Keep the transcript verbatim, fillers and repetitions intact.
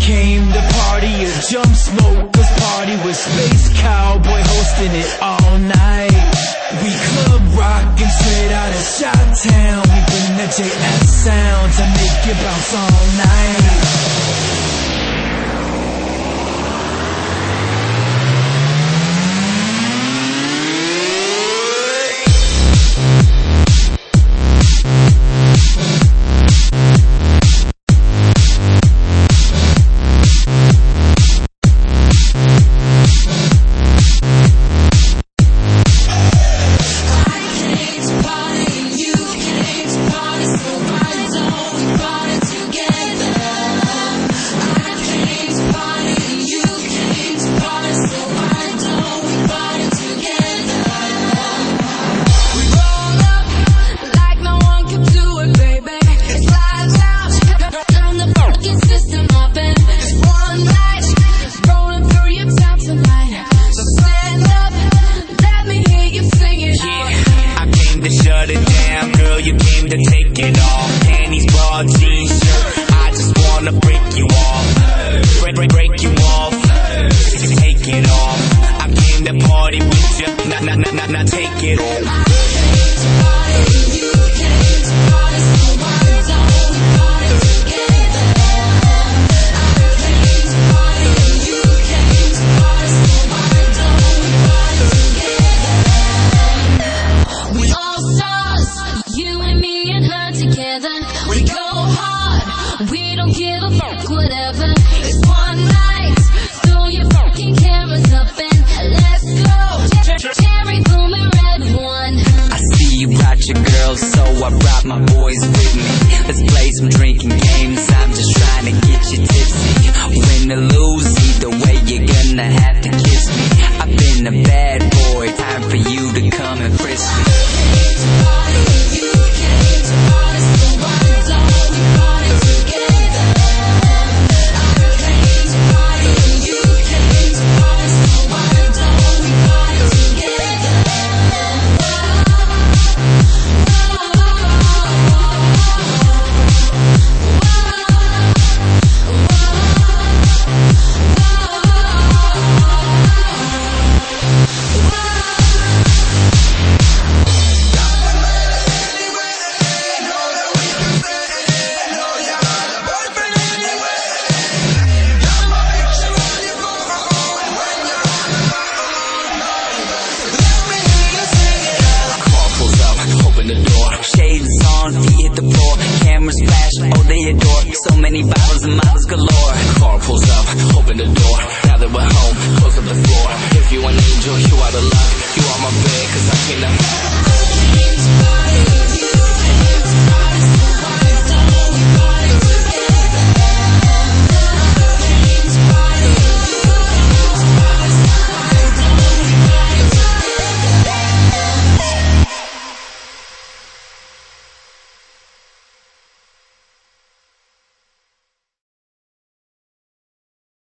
came to party, a jump smokers party with Space Cowboy hosting it all night. We club rockin' straight out of Chi-Town. We bring the J F sound to make you bounce all night. You came to take it off. Panties, bra, jeans, shirt. I just wanna break you off. Break, break, break you off. Take it off. I came to party with you. Not, not, not, not, not take it off. I came to party, you came to party, so why don't we party together? I came to party, you came to party, so why don't we party together? We all stars. You and me and her together. We go hard. We don't give a fuck, whatever. It's one night. Throw your fucking cameras up and let's go. Cherry booming red one. I see you brought your girls, so I brought my boys with me. Let's play some drinking games. I'm just trying to get you tipsy. Win or lose, either way you're gonna have to kiss me. I've been a bad boy. Time for you to come and frisk me. Shades on, feet hit the floor. Cameras flash, oh they adore. So many bottles and models galore. Car pulls up, open the door. Now that we're home, close up the floor. If you an angel, you out of luck.